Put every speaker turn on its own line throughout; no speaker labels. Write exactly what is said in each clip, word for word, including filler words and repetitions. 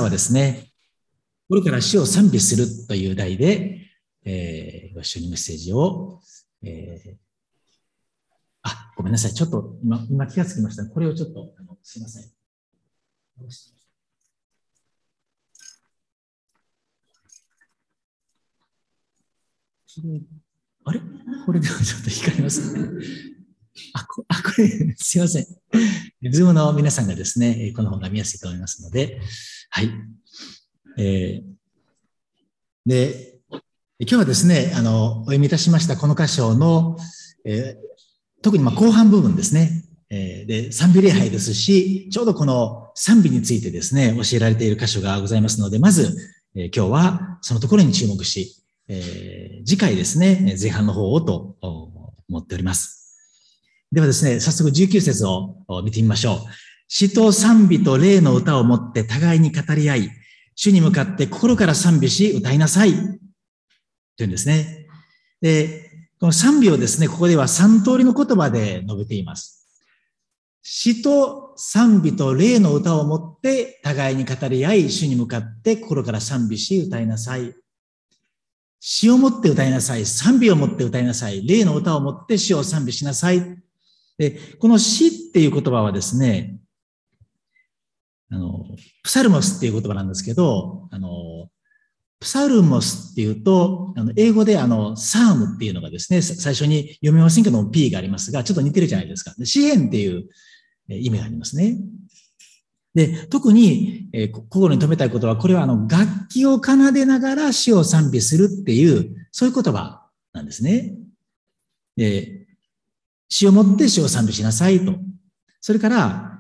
はですね、心から主を賛美するという題で、えー、ご一緒にメッセージを、えー、あ、ごめんなさい。ちょっと今、今気がつきました。これをちょっと、あのすいません。あれこれではちょっと光りますね。あ、こあこれ、すいません。ズームの皆さんがですね、この方が見やすいと思いますので、はい。えー、で、今日はですね、あの、お読みいたしましたこの箇所の、えー、特にまあ後半部分ですね、えー、で、賛美礼拝ですし、ちょうどこの賛美についてですね、教えられている箇所がございますので、まず、えー、今日はそのところに注目し、えー、次回ですね、前半の方をと思っております。ではですね、早速じゅうきゅう節を見てみましょう。詩と賛美と霊の歌をもって互いに語り合い、主に向かって心から賛美し歌いなさい。というんですね。で、この賛美をですね、ここでは三通りの言葉で述べています。詩と賛美と霊の歌をもって互いに語り合い、主に向かって心から賛美し歌いなさい。詩をもって歌いなさい。賛美をもって歌いなさい。霊の歌をもって主を賛美しなさい。で、この詩っていう言葉はですね、あの、プサルモスっていう言葉なんですけど、あの、プサルモスっていうと、あの、英語であの、サームっていうのがですね、最初に読めませんけども P がありますが、ちょっと似てるじゃないですか。で詩篇っていう意味がありますね。で、特に、えー、心に留めたいことは、これはあの、楽器を奏でながら主を賛美するっていう、そういう言葉なんですね。で、詩をもって主を賛美しなさいと。それから、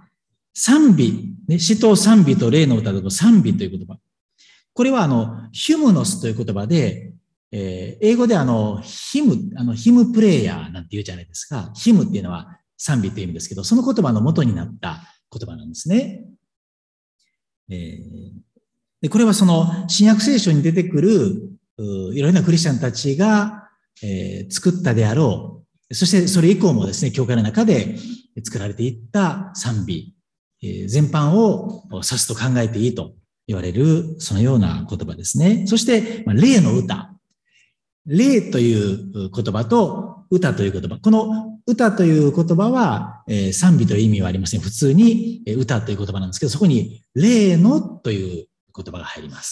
賛美、ね、詩と賛美と霊の歌と賛美という言葉。これはあの、ヒュムノスという言葉で、えー、英語であの、ヒム、あの、ヒムプレイヤーなんて言うじゃないですか。ヒムっていうのは賛美という意味ですけど、その言葉の元になった言葉なんですね。えー、で、これはその、新約聖書に出てくる、いろいろなクリスチャンたちが、えー、作ったであろう、そしてそれ以降もですね、教会の中で作られていった賛美、えー、全般を指すと考えていいと言われる、そのような言葉ですね。そして、まあ、霊の歌。霊という言葉と歌という言葉。この歌という言葉は、えー、賛美という意味はありません。普通に歌という言葉なんですけど、そこに霊のという言葉が入ります。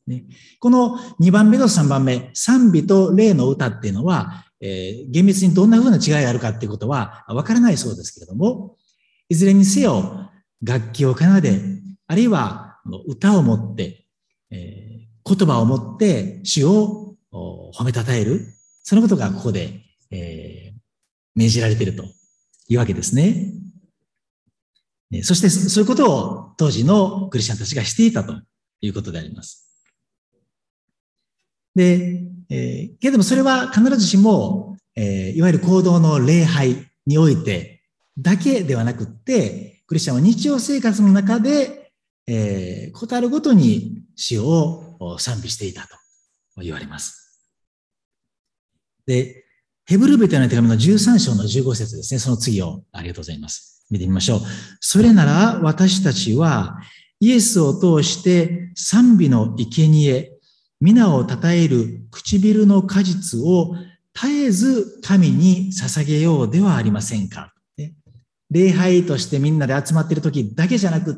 ね、このにばんめとさんばんめ、賛美と霊の歌っていうのは、えー、厳密にどんな風な違いがあるかっていうことはわからないそうですけれども、いずれにせよ楽器を奏で、あるいは歌をもって、えー、言葉をもって主を褒めたたえる、そのことがここで、えー、命じられているというわけですね。そしてそういうことを当時のクリスチャンたちがしていたということであります。で、えー、けれどもそれは必ずしも、えー、いわゆる行動の礼拝においてだけではなくって、クリスチャンは日常生活の中で、えー、ことあるごとに主を賛美していたと言われます。で、ヘブル人への手紙のじゅうさん章のじゅうご節ですね。その次をありがとうございます。見てみましょう。それなら私たちはイエスを通して賛美の生贄、皆を称える唇の果実を絶えず神に捧げようではありませんか。礼拝としてみんなで集まっている時だけじゃなくって、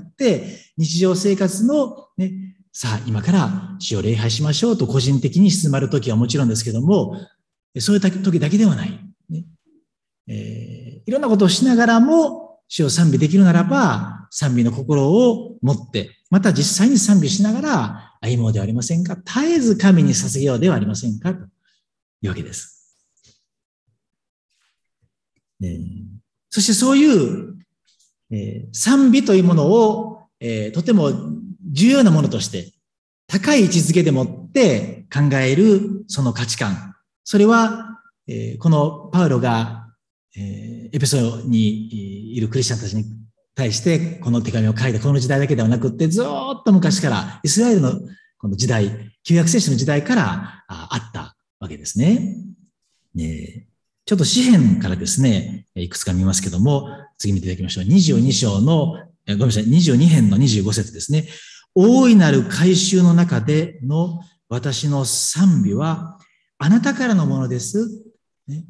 日常生活の、ね、さあ今から主を礼拝しましょうと個人的に静まる時はもちろんですけども、そういう時だけではない。ねえー、いろんなことをしながらも主を賛美できるならば、賛美の心を持って、また実際に賛美しながら歩もうではありませんか。絶えず神に捧げようではありませんかというわけです。えー、そしてそういう、えー、賛美というものを、えー、とても重要なものとして、高い位置づけでもって考えるその価値観。それは、えー、このパウロが、えー、エペソにいるクリスチャンたちに対してこの手紙を書いたこの時代だけではなくって、ずーっと昔からイスラエルのこの時代、旧約聖書の時代からあったわけですね。ね、ちょっと詩篇からですね、いくつか見ますけども、次見ていただきましょう。にじゅうに章の、ごめんなさい、にじゅうに編のにじゅうご節ですね。 大いなる改宗の中での私の賛美はあなたからのものです。ね、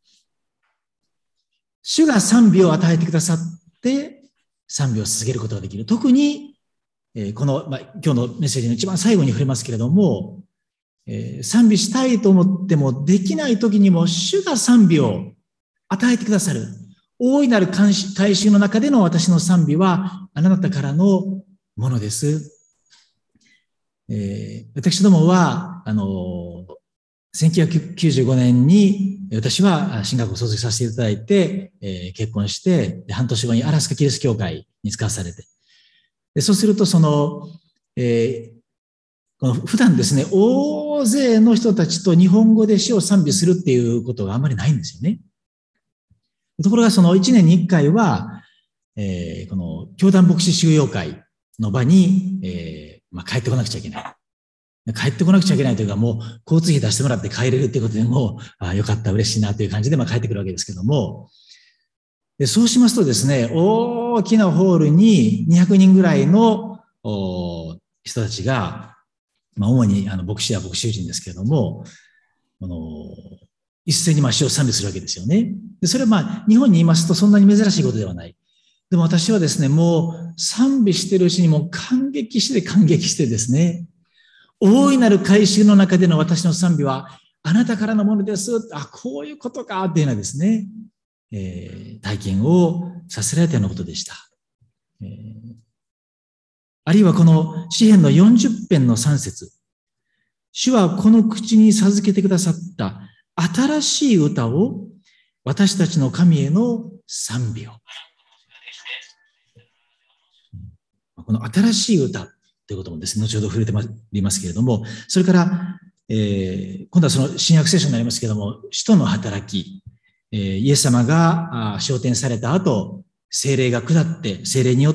主が賛美を与えてくださって賛美を続けることができる。特に、えー、この、まあ、今日のメッセージの一番最後に触れますけれども、えー、賛美したいと思ってもできない時にも主が賛美を与えてくださる。大いなる改宗の中での私の賛美はあなたからのものです。えー、私どもは、あの、せんきゅうひゃくきゅうじゅうごねんに私は神学を卒業させていただいて、えー、結婚して、半年後にアラスカキリスト教会に使わされて、でそうするとその、えー、この普段ですね、大勢の人たちと日本語で主を賛美するっていうことがあんまりないんですよね。ところがそのいちねんにいっかいは、えー、この教団牧師修養会の場に、えーまあ、帰ってこなくちゃいけない。帰ってこなくちゃいけないというか、もう交通費出してもらって帰れるっていうことでもう、あよかった、嬉しいなという感じで、まあ帰ってくるわけですけども、でそうしますとですね、大きなホールににひゃくにんぐらいの人たちが、まあ主にあの牧師や牧師人ですけれども、あの一斉にまあ主を賛美するわけですよね。でそれはまあ日本にいますとそんなに珍しいことではない。でも私はですね、もう賛美しているうちにもう感激して感激してですね、大いなる改宗の中での私の賛美はあなたからのものです。あ、こういうことかっていうのはですね、えー、体験をさせられたようなことでした。えー、あるいはこの詩編のよんじゅっぺんのさん節。主はこの口に授けてくださった新しい歌を私たちの神への賛美を。この新しい歌ということもですね、後ほど触れてまいりますけれども、それから、えー、今度はその新約聖書になりますけれども、使徒の働き、えー、イエス様が昇天された後、聖霊が下って、聖霊によって、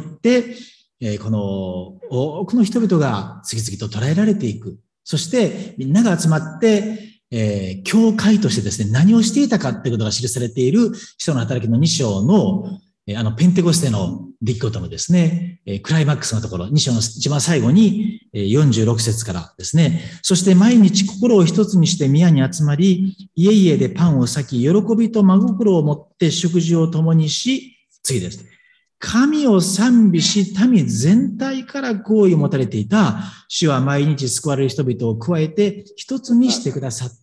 えー、この多くの人々が次々と捉えられていく。そしてみんなが集まって、えー、教会としてですね、何をしていたかということが記されている使徒の働きのに章のあの、ペンテコステの出来事のですね、クライマックスのところ、に章の一番最後によんじゅうろく節からですね、そして毎日心を一つにして宮に集まり、家々でパンを裂き、喜びと真心を持って食事を共にし、次です。神を賛美し、民全体から好意を持たれていた、主は毎日救われる人々を加えて一つにしてくださった。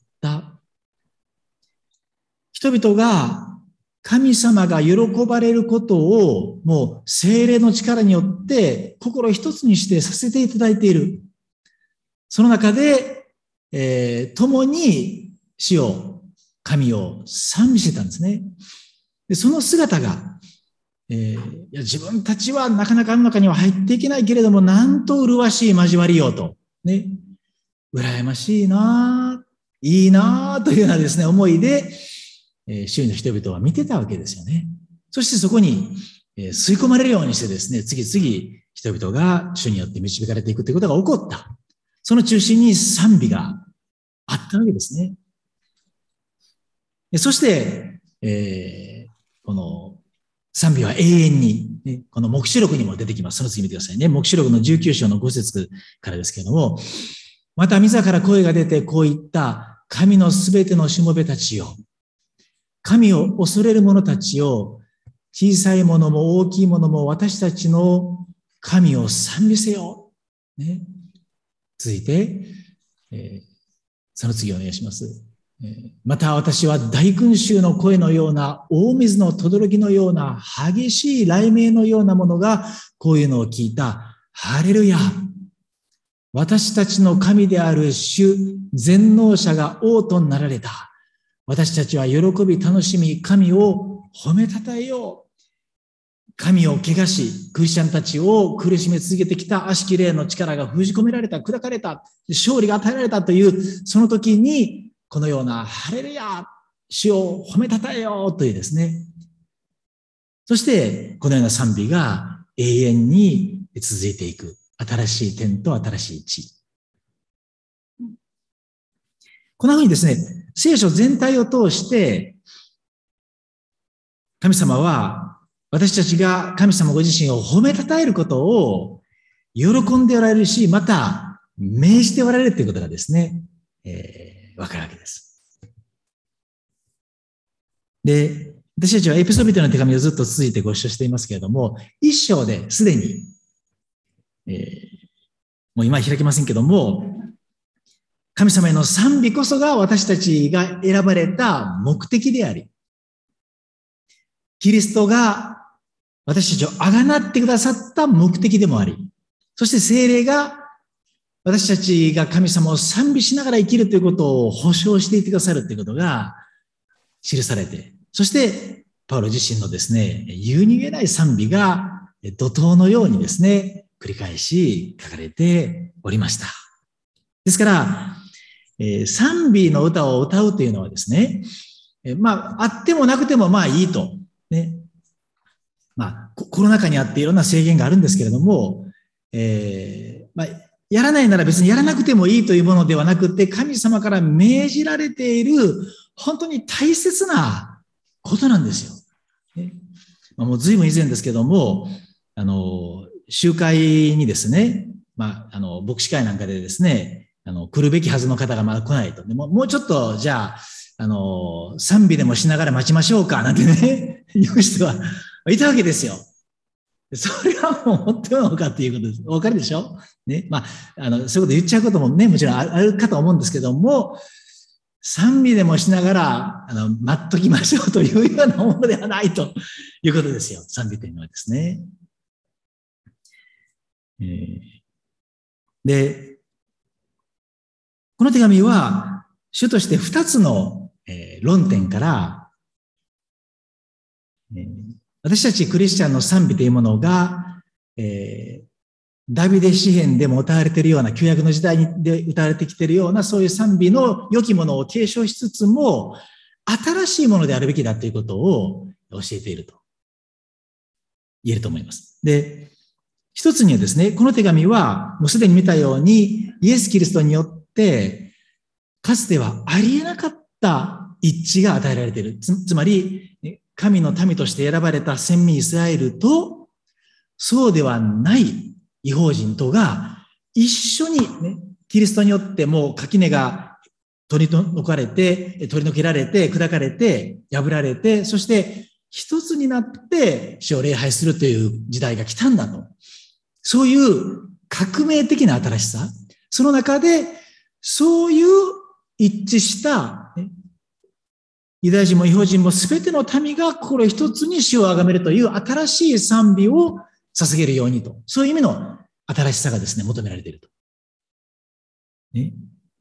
人々が神様が喜ばれることをもう聖霊の力によって心一つにしてさせていただいている。その中で、えー、共に主を、神を賛美してたんですね。でその姿が、えー、いや自分たちはなかなかあの中には入っていけないけれども、なんと麗しい交わりようと。ね。羨ましいなぁ、いいなぁというようなですね、思いで、周囲の人々は見てたわけですよね。そしてそこに吸い込まれるようにしてですね、次々人々が主によって導かれていくということが起こった。その中心に賛美があったわけですね。そして、えー、この賛美は永遠に、ね、この黙示録にも出てきます。その次見てくださいね。黙示録のじゅうきゅう章のご節からですけれども、また自ら声が出てこう言った、神のすべてのしもべたちよ。神を恐れる者たちを、小さいものも大きいものも私たちの神を賛美せよ。ね、続いて、えー、その次お願いします。えー、また私は大群衆の声のような、大水の轟のような、激しい雷鳴のようなものが、こういうのを聞いた。ハレルヤ。私たちの神である主、全能者が王となられた。私たちは喜び楽しみ、神を褒めたたえよう。神を汚し、クリスチャンたちを苦しめ続けてきた悪しき霊の力が封じ込められた、砕かれた、勝利が与えられたという、その時に、このようなハレルヤ、主を褒めたたえようというですね。そして、このような賛美が永遠に続いていく。新しい天と新しい地。こんなふうにですね、聖書全体を通して、神様は私たちが神様ご自身を褒めたたえることを喜んでおられるし、また命じておられるということがですね、えー、わかるわけです。で、私たちはエピソビトの手紙をずっと続いてご一緒していますけれども、一章ですでに、えー、もう今は開きませんけども、神様への賛美こそが私たちが選ばれた目的であり、キリストが私たちをあがなってくださった目的でもあり、そして聖霊が私たちが神様を賛美しながら生きるということを保証していてくださるということが記されて、そしてパウロ自身のですね、言うに言えない賛美が怒涛のようにですね、繰り返し書かれておりました。ですから、えー、賛美の歌を歌うというのはですね、えー、まあ、あってもなくてもまあいいと。ね。まあ、コロナ禍にあっていろんな制限があるんですけれども、えー、まあ、やらないなら別にやらなくてもいいというものではなくて、神様から命じられている本当に大切なことなんですよ。ね、まあ、もう随分以前ですけども、あの、集会にですね、まあ、あの、牧師会なんかでですね、あの、来るべきはずの方がまだ来ないと。でも、もうちょっと、じゃあ、あの、賛美でもしながら待ちましょうか、なんてね、言う人はいたわけですよ。それはもう本当なのかっていうことです。お分かるでしょね。まあ、あの、そういうこと言っちゃうこともね、もちろんあるかと思うんですけども、賛美でもしながら、あの、待っときましょうというようなものではないということですよ。賛美というのはですね。えー、で、この手紙は、主として二つの、えー、論点から、えー、私たちクリスチャンの賛美というものが、えー、ダビデ詩編でも歌われているような、旧約の時代で歌われてきているような、そういう賛美の良きものを継承しつつも、新しいものであるべきだということを教えていると言えると思います。で、一つにはですね、この手紙は、もうすでに見たように、イエス・キリストによって、かつてはありえなかった一致が与えられている。つ、つまり、神の民として選ばれた先民イスラエルと、そうではない異邦人とが、一緒にね、キリストによってもう垣根が取り除かれて、取り除けられて、砕かれて、破られて、そして一つになって主を礼拝するという時代が来たんだと。そういう革命的な新しさ。その中で、そういう一致した、ね、ユダヤ人も異邦人もすべての民が心一つに主を崇めるという新しい賛美を捧げるようにと。そういう意味の新しさがですね、求められていると。ね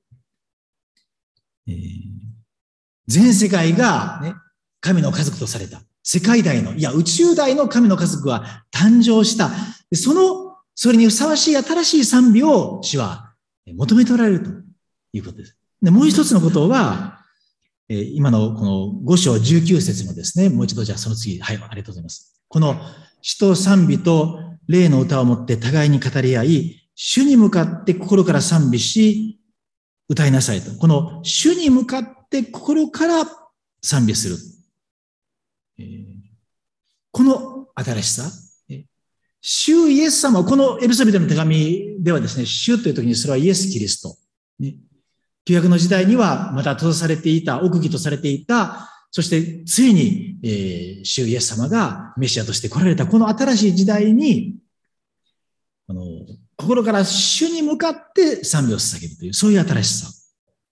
えー、全世界が、ね、神の家族とされた。世界大の、いや宇宙大の神の家族は誕生した。その、それにふさわしい新しい賛美を主は求めておられるということです。で、もう一つのことは、えー、今のこのご章じゅうきゅう節のですね、もう一度じゃあその次、はい、ありがとうございます。この詩と賛美と霊の歌をもって互いに語り合い、主に向かって心から賛美し、歌いなさいと。この主に向かって心から賛美する。えー、この新しさ。主イエス様、このエピソビトの手紙ではですね、主という時にそれはイエス・キリスト。ね、旧約の時代にはまた閉ざされていた、奥義とされていた、そしてついに、えー、主イエス様がメシアとして来られたこの新しい時代に、あの心から主に向かって賛美を捧げるという、そういう新しさ。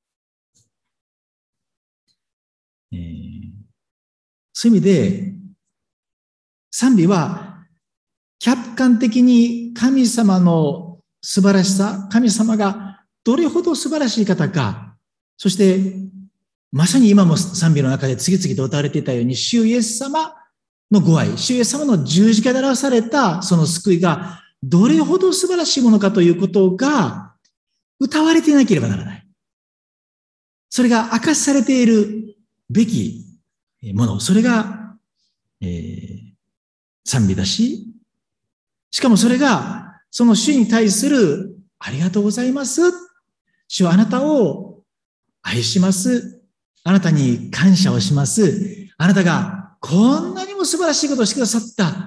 えー、そういう意味で、賛美は客観的に神様の素晴らしさ、神様がどれほど素晴らしい方か、そしてまさに今も賛美の中で次々と歌われていたように、主イエス様のご愛、主イエス様の十字架で表されたその救いがどれほど素晴らしいものかということが歌われていなければならない。それが明かしされているべきもの、それが、えー、賛美だし、しかもそれがその主に対するありがとうございます。主はあなたを愛します。あなたに感謝をします。あなたがこんなにも素晴らしいことをしてくださった、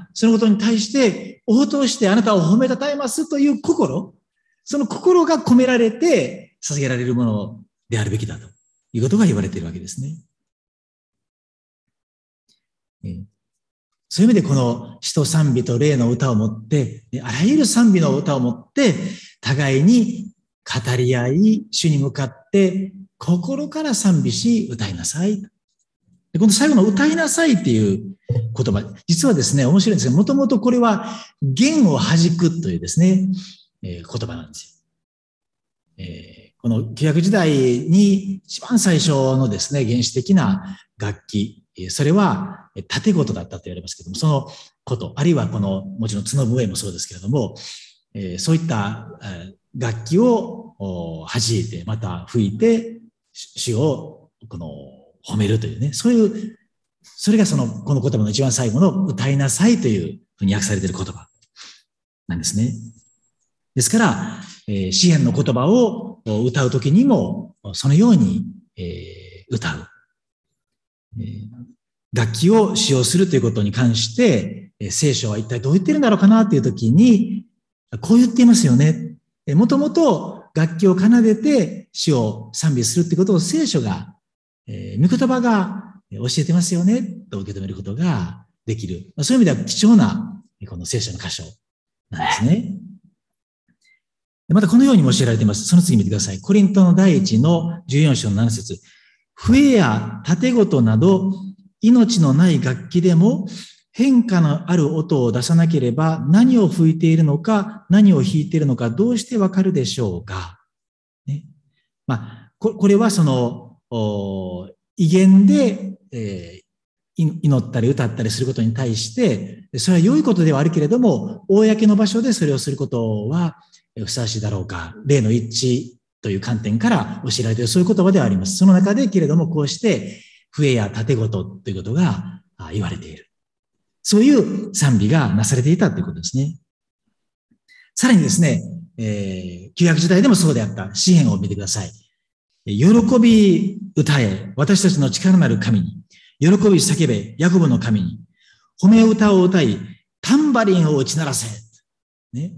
そのことに対して応答してあなたを褒めたたえますという心、その心が込められて捧げられるものであるべきだということが言われているわけですね。そういう意味でこの詩と賛美と霊の歌を持って、あらゆる賛美の歌を持って、互いに語り合い、主に向かって心から賛美し歌いなさい。でこの最後の歌いなさいっていう言葉、実はですね、面白いんですが、もともとこれは弦を弾くというですね、えー、言葉なんですよ。えー、この旧約時代に一番最初のですね、原始的な楽器、それは盾琴だったと言われますけども、そのこと、あるいはこの、もちろん角笛もそうですけれども、えー、そういった楽器を弾いて、また吹いて、主をこの褒めるというね、そういう、それがその、この言葉の一番最後の歌いなさいというふうに訳されている言葉なんですね。ですから、えー、詩篇の言葉を歌うときにも、そのように、えー、歌う。えー、楽器を使用するということに関して、えー、聖書は一体どう言ってるんだろうかなというときに、こう言っていますよね。もともと楽器を奏でて主を賛美するということを聖書が、えー、御言葉が教えてますよね、と受け止めることができる。そういう意味では貴重なこの聖書の箇所なんですね。またこのようにも教えられています。その次見てください。コリントの第一のじゅうよん章のなな節。笛や盾琴など命のない楽器でも変化のある音を出さなければ何を吹いているのか何を弾いているのかどうしてわかるでしょうか。ね、まあ、これはその威厳で、えー、祈ったり歌ったりすることに対してそれは良いことではあるけれども公の場所でそれをすることはふさわしいだろうか。霊の一致という観点から教えられているそういう言葉ではあります。その中でけれどもこうして笛や盾琴ということが言われている。そういう賛美がなされていたということですね。さらにですね、えー、旧約時代でもそうであった詩篇を見てください。喜び歌え、私たちの力なる神に。喜び叫べ、ヤコブの神に。褒め歌を歌い、タンバリンを打ち鳴らせ。ね。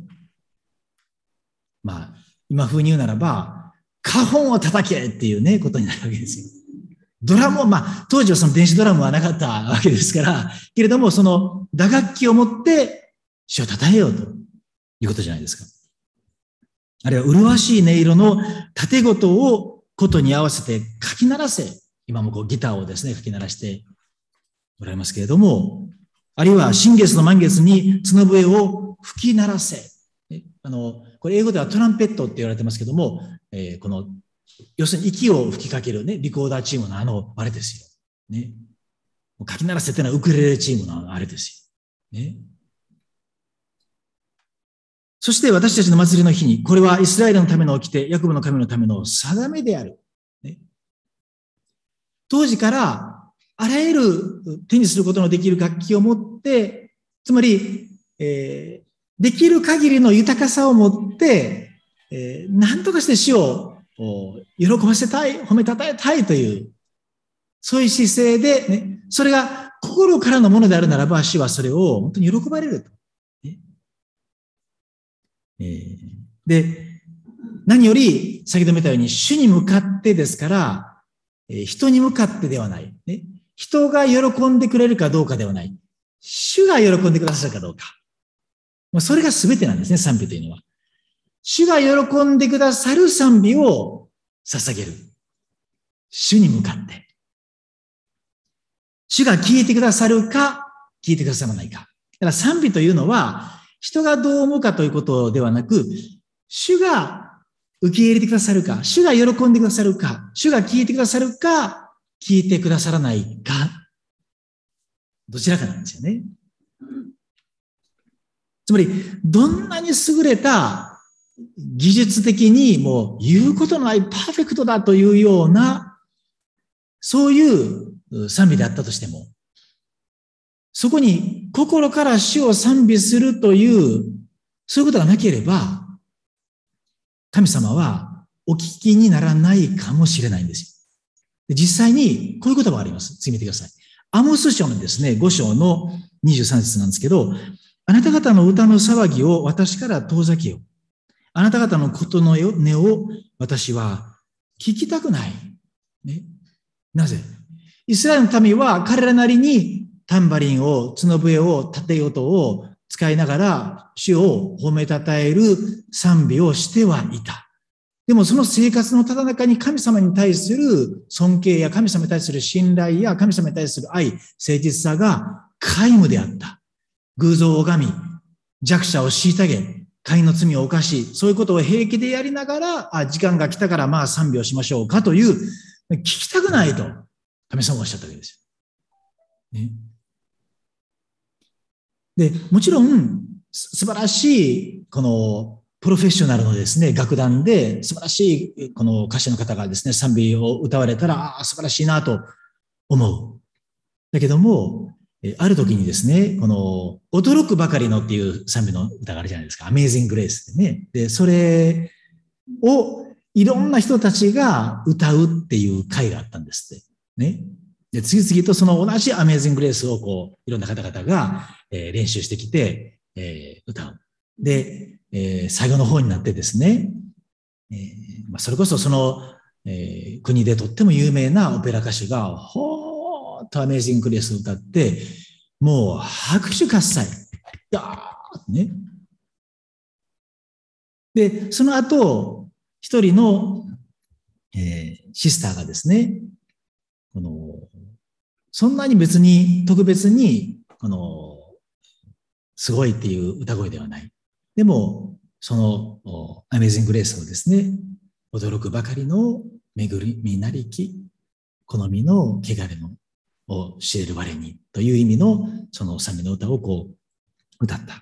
まあ、今風に言うならば、花本を叩けっていうね、ことになるわけですよ。ドラムを、まあ、当時はその電子ドラムはなかったわけですから、けれども、その打楽器を持って、主を称えようということじゃないですか。あるいは、麗しい音色の盾琴をことに合わせて書き鳴らせ。今もこうギターをですね、書き鳴らしておられますけれども、あるいは、新月の満月に角笛を吹き鳴らせ。あの、これ英語ではトランペットって言われてますけども、えー、この、要するに息を吹きかけるね、リコーダーチームのあの、あれですよ。ね。書き鳴らせってのはウクレレチームのあれですよ。ね。そして私たちの祭りの日に、これはイスラエルのための掟、ヤコブの神のための定めである。ね、当時からあらゆる手にすることのできる楽器を持って、つまり、えー、できる限りの豊かさを持って、えー、何とかして主を喜ばせたい、褒めたたえたいという、そういう姿勢で、ね、それが心からのものであるならば、主はそれを本当に喜ばれると。ねえー、で、何より、先ほども言ったように、主に向かってですから、えー、人に向かってではない、ね。人が喜んでくれるかどうかではない。主が喜んでくださるかどうか。それが全てなんですね、賛美というのは。主が喜んでくださる賛美を捧げる。主に向かって。主が聞いてくださるか、聞いてくださらないか。だから賛美というのは、人がどう思うかということではなく、主が受け入れてくださるか、主が喜んでくださるか、主が聞いてくださるか、聞いてくださらないか、どちらかなんですよね。つまり、どんなに優れた技術的にもう言うことのないパーフェクトだというような、そういう賛美であったとしても、そこに心から主を賛美するという、そういうことがなければ、神様はお聞きにならないかもしれないんですよ。実際にこういう言葉があります。次見てください。 アモス書のですね、ご章のにじゅうさん節なんですけど、あなた方の歌の騒ぎを私から遠ざけよ。あなた方のことの音を私は聞きたくない。ね、なぜ？イスラエルの民は彼らなりにタンバリンを、角笛を、縦音を使いながら主を褒めたたえる賛美をしてはいた。でもその生活のただ中に神様に対する尊敬や神様に対する信頼や神様に対する愛、誠実さが皆無であった。偶像を拝み、弱者を虐げ、会員の罪を犯し、そういうことを平気でやりながら、あ、時間が来たからまあ賛美をしましょうかという、聞きたくないと神様がおっしゃったわけですよ。ね、で、もちろん素晴らしい、この、プロフェッショナルのですね、楽団で素晴らしいこの歌手の方がですね、賛美を歌われたら、ああ、素晴らしいなと思う。だけども、ある時にですね、この、驚くばかりのっていう賛美の歌があるじゃないですか。Amazing Grace ってね。で、それをいろんな人たちが歌うっていう会があったんですって。ね。で、次々とその同じ Amazing Grace をこう、いろんな方々が、えー、練習してきて、えー、歌う。で、えー、最後の方になってですね、えーまあ、それこそその、えー、国でとっても有名なオペラ歌手が、ほーっとアメージング・グレースを歌って、もう拍手喝采。ダーッね。で、その後、一人の、えー、シスターがですね、この、そんなに別に、特別に、この、すごいっていう歌声ではない。でも、その、アメージング・グレースをですね、驚くばかりの巡りなりき、好みの汚れのを知れる我にという意味のその賛美の歌をこう歌った。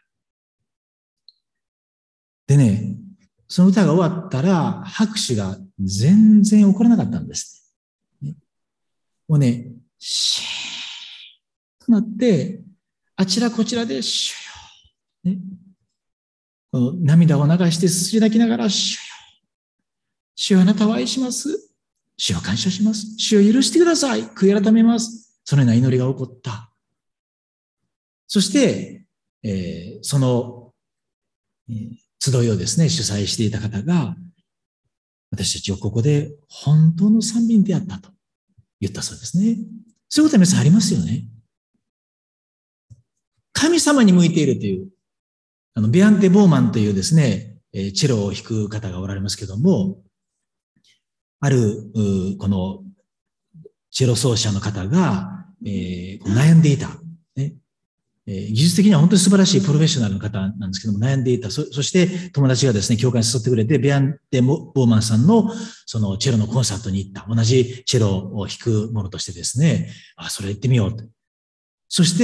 でね、その歌が終わったら拍手が全然起こらなかったんです。ね、もうね、シーッとなって、あちらこちらでシュヨ、ね、この涙を流してすすり泣きながら、主よ、主よあなたを愛します。主を感謝します。主を許してください。悔い改めます。そのような祈りが起こった。そして、えー、その、えー、集いをですね、主催していた方が、私たちをここで本当の賛美に出会ったと言ったそうですね。そういうことは皆さんありますよね。神様に向いているという、あの、ベアンテ・ボーマンというですね、チェロを弾く方がおられますけども、ある、この、チェロ奏者の方が、えー、悩んでいた、ねえー。技術的には本当に素晴らしいプロフェッショナルの方なんですけども、悩んでいた。そ, そして友達がですね、教会に誘ってくれて、ベアンテ・ボーマンさんのそのチェロのコンサートに行った。同じチェロを弾くものとしてですね、あ、それ行ってみようと。そして、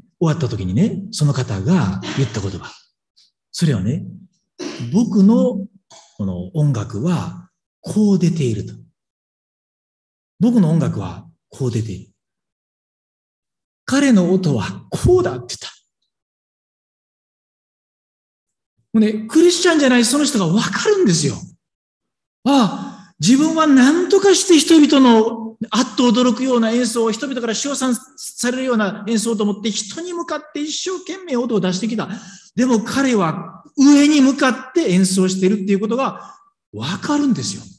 終わった時にね、その方が言った言葉。それはね、僕のこの音楽はこう出ていると。僕の音楽はこう出ている。彼の音はこうだって言った。もうね、クリスチャンじゃないその人がわかるんですよ。ああ、自分は何とかして人々のあっと驚くような演奏を、人々から称賛されるような演奏と思って人に向かって一生懸命音を出してきた。でも彼は上に向かって演奏しているっていうことがわかるんですよ。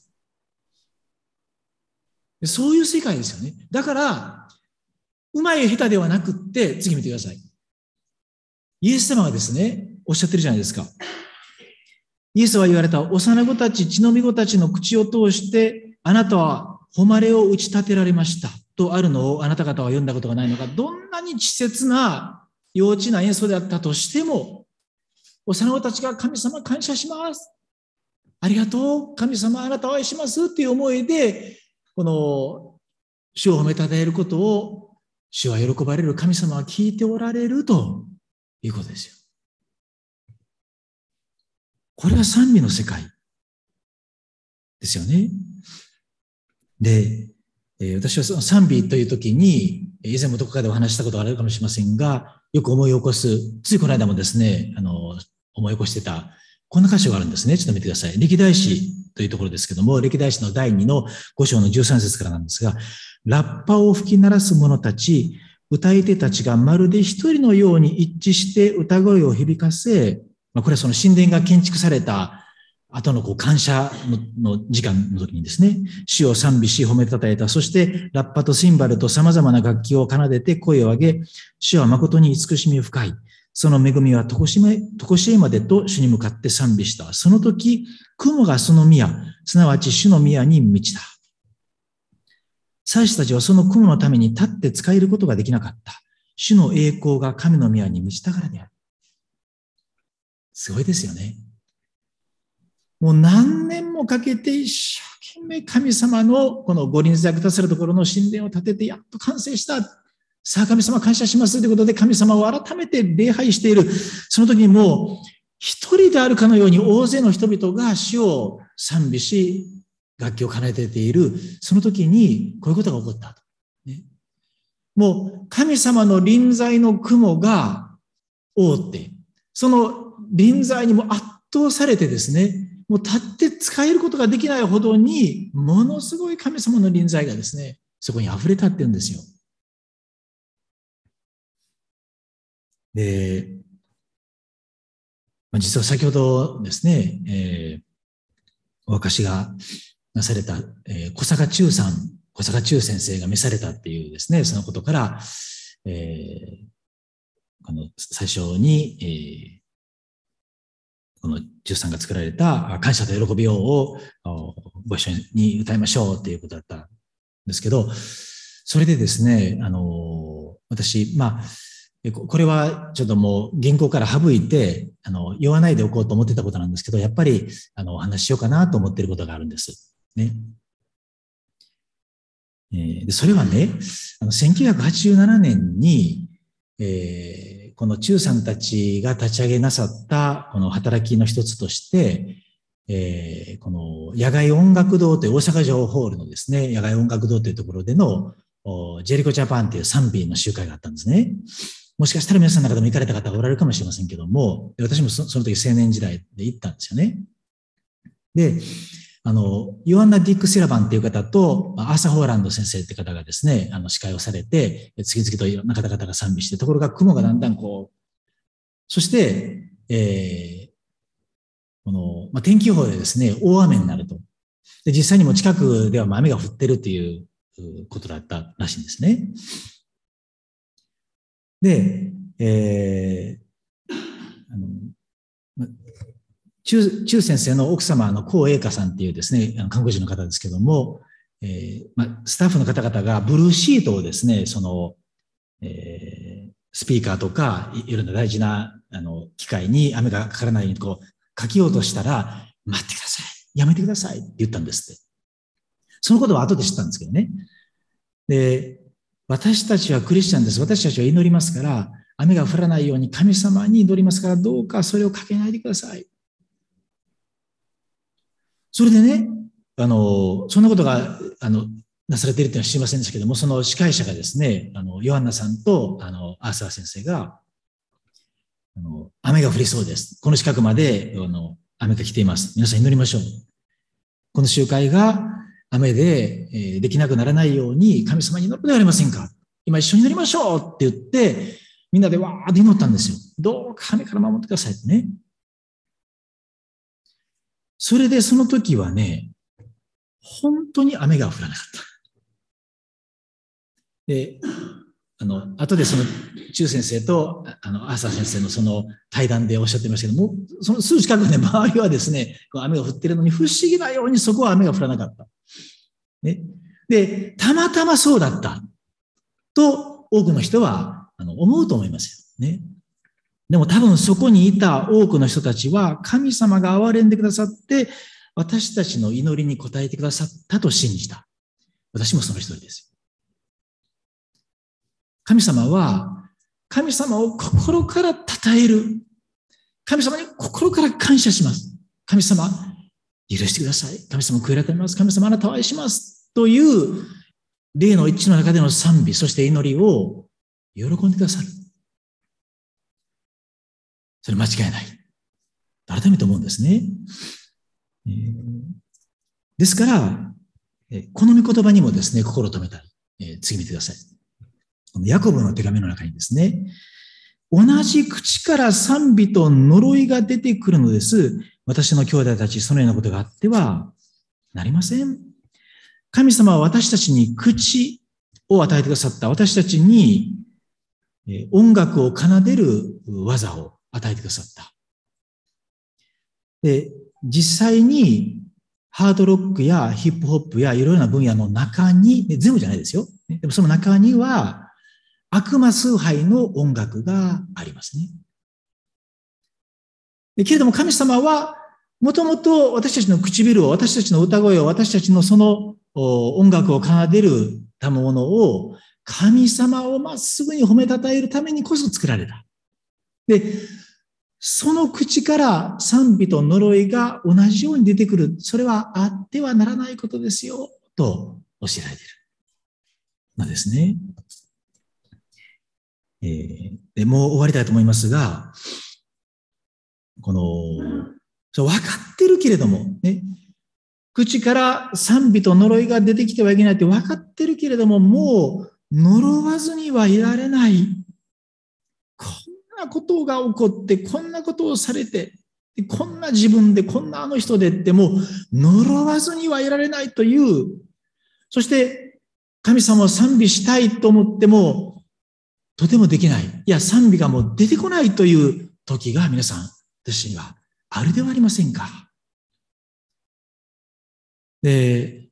そういう世界ですよね。だから、うまい下手ではなくって、次見てください。イエス様がですね、おっしゃってるじゃないですか。イエスは言われた、幼子たち、血のみ子たちの口を通して、あなたは誉れを打ち立てられました。とあるのをあなた方は読んだことがないのか、どんなに稚拙な、幼稚な演奏であったとしても、幼子たちが神様感謝します。ありがとう。神様あなたを愛します。っていう思いで、この、主を褒めたたえることを、主は喜ばれる、神様は聞いておられるということですよ。これが賛美の世界ですよね。で、私はその賛美という時に、以前もどこかでお話したことがあるかもしれませんが、よく思い起こす、ついこの間もですね、あの、思い起こしてた、こんな箇所があるんですね。ちょっと見てください。歴代史というところですけども、歴代史のだいにのご章のじゅうさん節からなんですが、ラッパを吹き鳴らす者たち、 歌い手たちがまるで一人のように一致して歌声を響かせ、まあ、これはその神殿が建築された後のこう感謝 の, の時間の時にですね、主を賛美し褒めたたえた。そしてラッパとシンバルと様々な楽器を奏でて声を上げ、主は誠に慈しみ深い。その恵みはとこしえまでと主に向かって賛美した。その時、雲がその宮、すなわち主の宮に満ちた。祭司たちはその雲のために立って使えることができなかった。主の栄光が神の宮に満ちたからである。すごいですよね。もう何年もかけて一生懸命神様のこのご臨在くださるところの神殿を建ててやっと完成した。さあ神様感謝しますということで神様を改めて礼拝している。その時にもう一人であるかのように大勢の人々が主を賛美し、楽器を奏でている。その時にこういうことが起こったと。ね、もう神様の臨在の雲が覆って、その臨在にも圧倒されてですね、もう立って使えることができないほどに、ものすごい神様の臨在がですね、そこに溢れたっていうんですよ。で、実は先ほどですね、えー、お明かしがなされた、えー、小坂忠さん、小坂忠先生が召されたっていうですね、そのことから、えー、この最初に、えーこのじゅうさんが作られた感謝と喜びようをご一緒に歌いましょうっていうことだったんですけど、それでですね、あの、私、まあ、これはちょっともう原稿から省いて、あの、言わないでおこうと思ってたことなんですけど、やっぱり、あの、お話ししようかなと思っていることがあるんです。ね。えー、でそれはね、あの、せんきゅうひゃくはちじゅうななねんに、えーこの中さんたちが立ち上げなさったこの働きの一つとして、えー、この野外音楽堂という大阪城ホールのですね、野外音楽堂というところでのジェリコジャパンという賛美の集会があったんですね。もしかしたら皆さんの中でも行かれた方がおられるかもしれませんけども、私もその時青年時代で行ったんですよね。で、あの、ヨアンナ・ディック・セラバンっていう方と、アーサー・ホーランド先生って方がですね、あの、司会をされて、次々といろんな方々が賛美して、ところが雲がだんだんこう、そして、えー、この、まあ、天気予報でですね、大雨になると。で、実際にも近くでは雨が降ってるっていうことだったらしいんですね。で、えー、あの、ま中、中先生の奥様の高栄華さんっていうですね、韓国人の方ですけども、えーまあ、スタッフの方々がブルーシートをですね、その、えー、スピーカーとか、いろんな大事なあの機械に雨がかからないようにこう書きようとしたら、待ってください。やめてくださいって言ったんですって。そのことは後で知ったんですけどね。で、私たちはクリスチャンです。私たちは祈りますから、雨が降らないように神様に祈りますから、どうかそれをかけないでください。それでね、あの、そんなことが、あの、なされているというのは知りませんでしたけども、その司会者がですね、あの、ヨハンナさんと、あの、アーサー先生が、あの、雨が降りそうです。この近くまで、あの、雨が来ています。皆さん祈りましょう。この集会が雨で、えー、できなくならないように神様に祈るのではありませんか。今一緒に祈りましょうって言って、みんなでわーって祈ったんですよ。どうか雨から守ってくださいってね。それでその時はね、本当に雨が降らなかった。で、あの、後でその、中先生と、あの、アーサー先生のその対談でおっしゃってましたけども、そのすぐ近くで周りはですね、雨が降ってるのに不思議なようにそこは雨が降らなかった。ね。で、たまたまそうだった。と、多くの人は、あの、思うと思いますよ。ね。でも多分そこにいた多くの人たちは、神様が憐れんでくださって、私たちの祈りに応えてくださったと信じた。私もその一人ですよ。神様は、神様を心から称える。神様に心から感謝します。神様、許してください。神様、悔い改めます。神様、あなたを愛します。という、霊の一致の中での賛美、そして祈りを喜んでくださる。それ間違いない。改めて思うんですね。えー、ですから、この御言葉にもですね、心を止めたい。えー、次見てください。 このヤコブの手紙の中にですね、同じ口から賛美と呪いが出てくるのです。私の兄弟たち、そのようなことがあってはなりません。神様は私たちに口を与えてくださった。私たちに音楽を奏でる技を与えてくださった。で、実際にハードロックやヒップホップやいろいろな分野の中に、全部じゃないですよ。でもその中には悪魔崇拝の音楽がありますね。でけれども神様はもともと私たちの唇を、私たちの歌声を、私たちのその音楽を奏でるたものを神様をまっすぐに褒めたたえるためにこそ作られた。で、その口から賛美と呪いが同じように出てくる。それはあってはならないことですよ、と教えられているのですね。えー、でもう終わりたいと思いますが、この、そう分かってるけれども、ね、口から賛美と呪いが出てきてはいけないって分かってるけれども、もう呪わずにはいられない。こんなことが起こって、こんなことをされて、こんな自分で、こんなあの人でってもう呪わずにはいられないという、そして神様を賛美したいと思っても、とてもできない。いや、賛美がもう出てこないという時が皆さん、私にはあるではありませんか。で、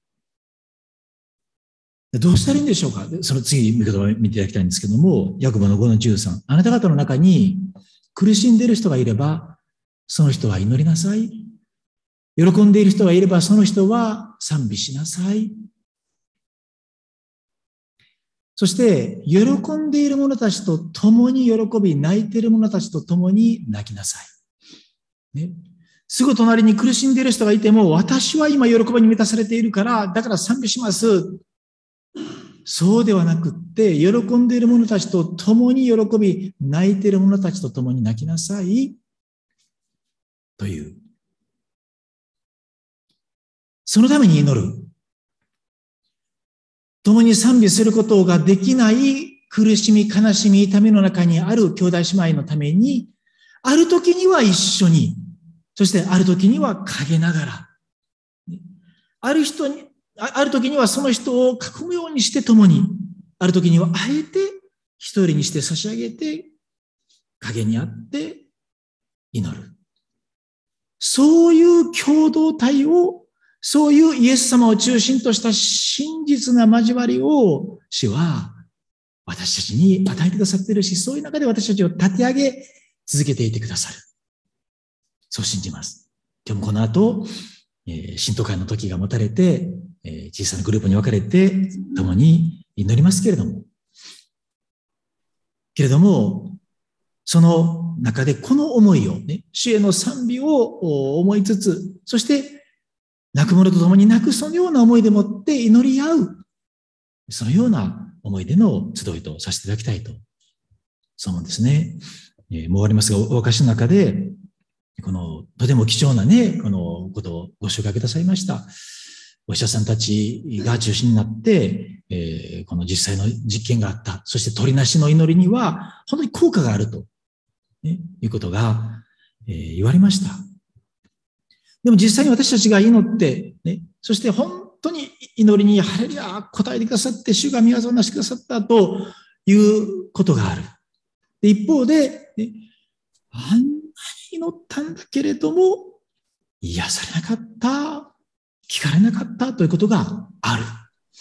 どうしたらいいんでしょうか。その次、見方を見ていただきたいんですけども、ヤコブのごのじゅうさん。あなた方の中に苦しんでいる人がいれば、その人は祈りなさい。喜んでいる人がいれば、その人は賛美しなさい。そして、喜んでいる者たちと共に喜び、泣いている者たちと共に泣きなさい。ね、すぐ隣に苦しんでいる人がいても、私は今喜びに満たされているから、だから賛美します。そうではなくって、喜んでいる者たちと共に喜び、泣いている者たちと共に泣きなさい。という。そのために祈る。共に賛美することができない苦しみ、悲しみ、痛みの中にある兄弟姉妹のために、ある時には一緒に、そしてある時には陰ながら、ある人に、ある時にはその人を囲むようにして共に、ある時にはあえて一人にして差し上げて、陰にあって祈る。そういう共同体を、そういうイエス様を中心とした真実な交わりを主は私たちに与えてくださっているし、そういう中で私たちを立て上げ続けていてくださる。そう信じます。今日もこの後、えー、信徒会の時が持たれて、えー、小さなグループに分かれて共に祈りますけれども、けれども、その中でこの思いをね、主への賛美を思いつつ、そして泣く者と共に泣くそのような思いでもって祈り合う、そのような思いでの集いとさせていただきたいと、そう思うんですね。えー、もう終わりますが、お証しの中で、このとても貴重なね、このことをご紹介くださいました。お医者さんたちが中心になって、えー、この実際の実験があった。そして鳥なしの祈りには本当に効果があると、ね、いうことが、えー、言われました。でも実際に私たちが祈って、ね、そして本当に祈りにハレルヤ答えてくださって、主が御業をなしてくださったということがある。で一方で、ね、あんなに祈ったんだけれども、癒されなかった、聞かれなかったということがある。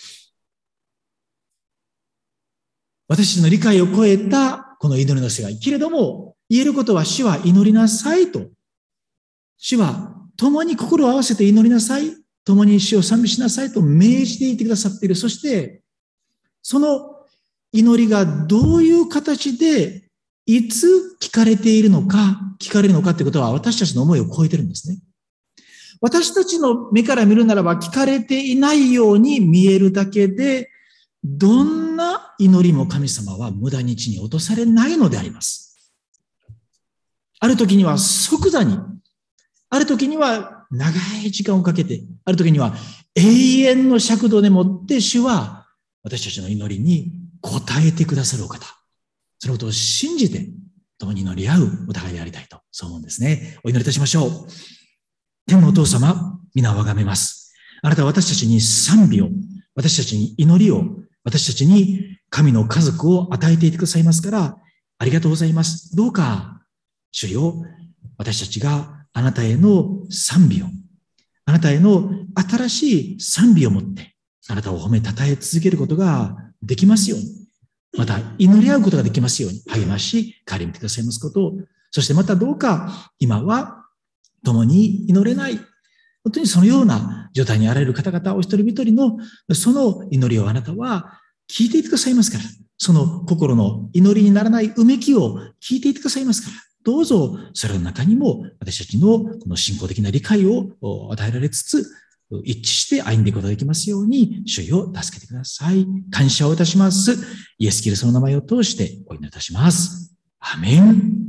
私たちの理解を超えたこの祈りの世界。けれども、言えることは主は祈りなさいと。主は共に心を合わせて祈りなさい。共に主を賛美しなさいと命じていてくださっている。そして、その祈りがどういう形でいつ聞かれているのか、聞かれるのかということは私たちの思いを超えてるんですね。私たちの目から見るならば聞かれていないように見えるだけで、どんな祈りも神様は無駄に地に落とされないのであります。ある時には即座に、ある時には長い時間をかけて、ある時には永遠の尺度でもって主は私たちの祈りに答えてくださるお方。そのことを信じて、共に祈り合うお互いでありたいと、そう思うんですね。お祈りいたしましょう。天のお父様、皆をあがめます。あなたは私たちに賛美を、私たちに祈りを、私たちに神の家族を与えていてくださいますから、ありがとうございます。どうか、主よ、私たちがあなたへの賛美を、あなたへの新しい賛美を持って、あなたを褒めたたえ続けることができますように、また祈り合うことができますように、励まし、帰り見てくださいますことを、そしてまたどうか、今は共に祈れない、本当にそのような状態にあられる方々、お一人一人のその祈りをあなたは聞いていてくださいますから、その心の祈りにならないうめきを聞いていてくださいますから、どうぞそれの中にも私たちのこの信仰的な理解を与えられつつ、一致して歩んでいくことができますように、主よ助けてください。感謝をいたします。イエス・キリストの名前を通してお祈りいたします。アメン。